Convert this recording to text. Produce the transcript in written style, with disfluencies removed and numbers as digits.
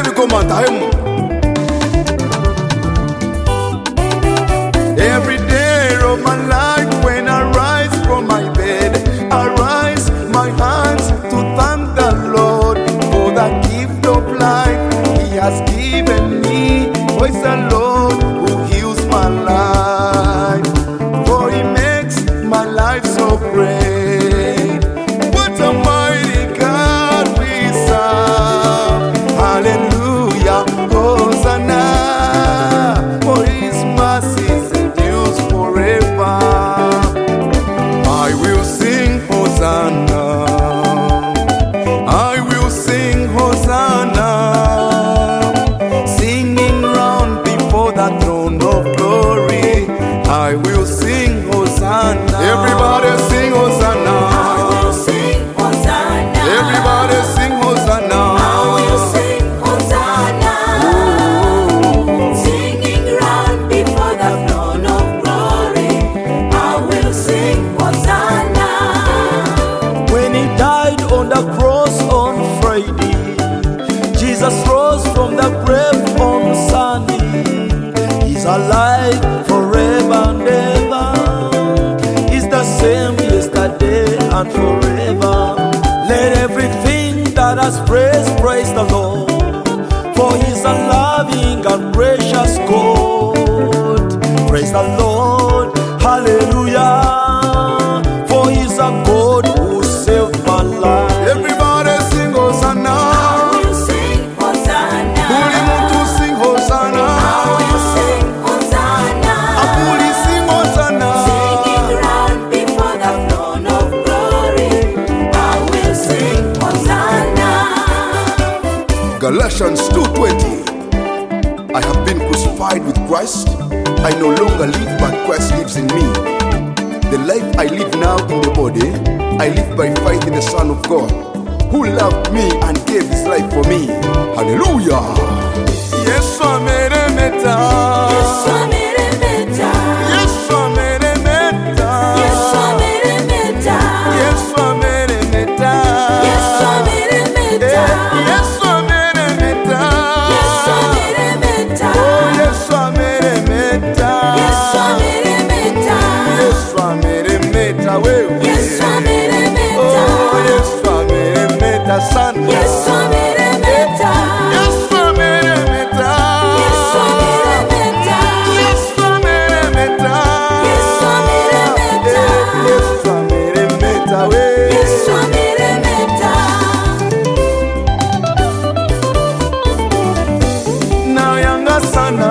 Every day of my life when I rise from my bed, I rise my hands to thank the Lord for the gift of life He has given me. For it's the Lord who heals my life, for He makes my life so great. What a mighty God we serve. Hallelujah, Hosanna, for His mercies endures forever. I will sing Hosanna, I will sing Hosanna, singing round before the throne of glory. I will sing Hosanna. Everybody sing Hosanna. I will sing Hosanna. Everybody sing Hosanna. I will sing Hosanna. Singing round before the throne of glory. I will sing Hosanna. When He died on the cross on Friday, Jesus rose from the grave on Sunday. He's alive forever and ever. He's the same yesterday and forever. Let everything that has praise, praise the Lord, for He's a loving and precious God. Praise the Lord, hallelujah, for He's a God who saved my life. Everybody sing Hosanna. I will sing Hosanna. Buli muntu sing Hosanna. I will sing Hosanna. Abuli sing Hosanna. Singing round before the throne of glory. I will sing Hosanna. Galatians 2:20. I have been crucified with Christ. I no longer live, but Christ lives in me. The life I live now in the body, I live by faith in the Son of God, who loved me and gave His life for me. Hallelujah. Yesu ameremeta. Yesu ameremeta. Yesu ameremeta. Yesu ameremeta. Yesu ameremeta. Yesu ameremeta. Yesu ameremeta. Yesu ameremeta. Oh, Yesu ameremeta. Yesu ameremeta. Yesu ameremeta wewe. Yesu ameremeta. Oh, Yesu ameremeta sana. Yesu ameremeta. Yesu ameremeta. Yesu ameremeta. Yesu ameremeta. Yesu ameremeta. Yesu ameremeta wewe. Yesu ameremeta. Na yanga sana